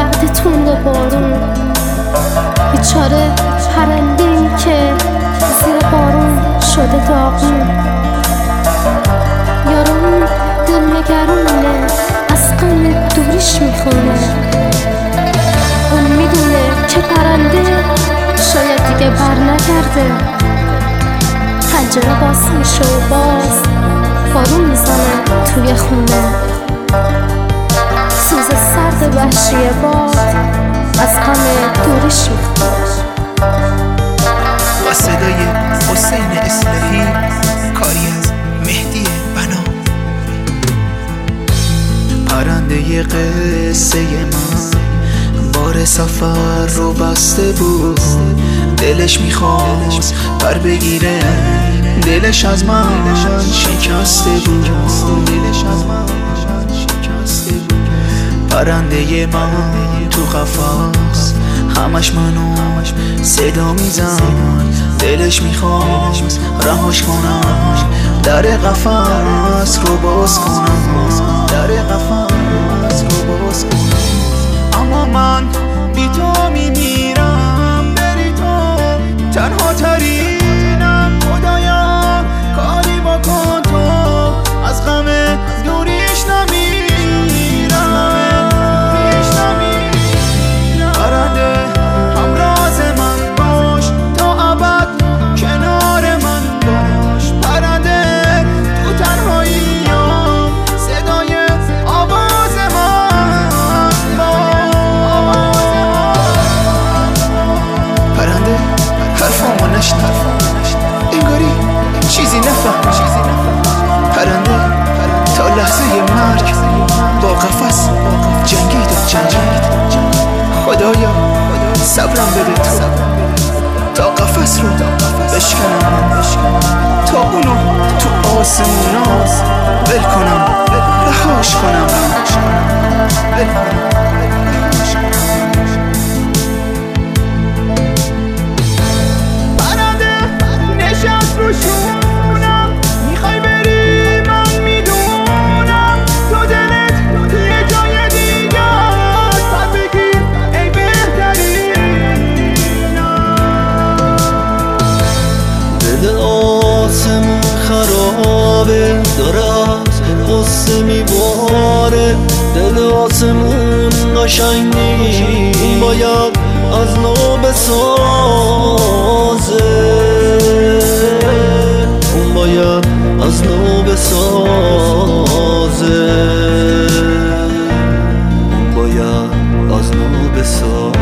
وقتی تونده بارون، بیچاره پرنده‌ای که زیر بارون شده داغون. یارو دل نگرونه، از غم دوریش میخونه. اون میدونه که پرنده شاید دیگه بر نگرده. پنجره باز میشه و باز بارون میزنه توی خونه. سوز سرد وحشی باد از غم دوریش میخونه. با صدای حسین اصلاحی، کاری از مهدی بنا. پرنده قصه من بار سفر رو بسته بود. دلش میخواست پر بگیره، دلش از من شکسته بود. پرنده من تو قفس همش منو صدا میزن. دلش میخواست رهاش کنم، در قفس رو باز کنم، در قفس رو باز کنم. اما من بی تو میمیرم، بری تو تنها ترینم. خدایا کاری بکن تو، از غم دوریش نمیرم. پرنده همراز من باش، تا ابد کنار من باش. پرنده تو تنهاییام، صدای آواز من باش. پرنده حرفامو نشنید، انگاری چیزی نفهم. پرنده تا لحظه مرگ با قفس جنگید و جنگید. خدایا صبرم بده تو، تا قفس رو بشکنم، تا اونو تو آسمونا ول کنم، رهاش کنم. پرنده نشست رو شونم، میخوای بری من میدونم. تو دلت یه جای دیگه است، پس بگیر ای بهترینم. دل آسمون خرابه، داره از غصه میباره. دل آسمون قشنگی باید از نو بسازه. اون باید از نو بسازه. اون باید از نو بسازه.